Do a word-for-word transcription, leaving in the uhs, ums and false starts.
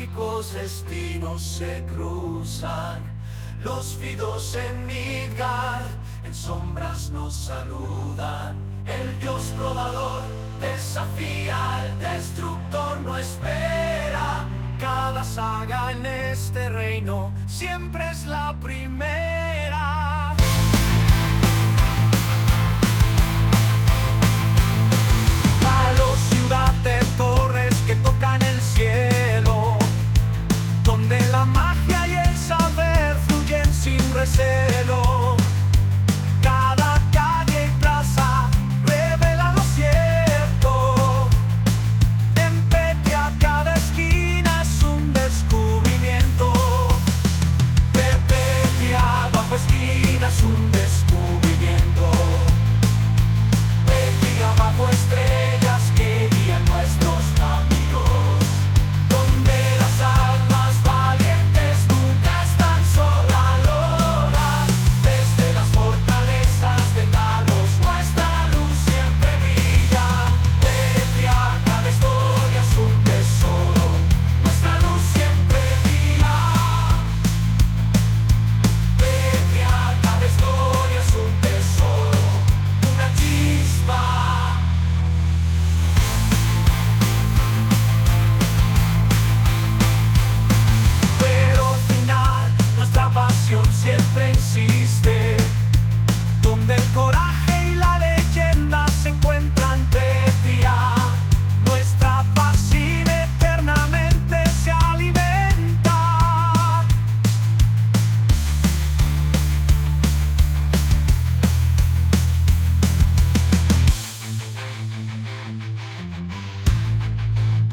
trágicos destinos se cruzan. Los Fidos en Midgard, en sombras nos saludan. El dios probador desafía al destructor, no espera. Cada saga en este reino siempre es la primera.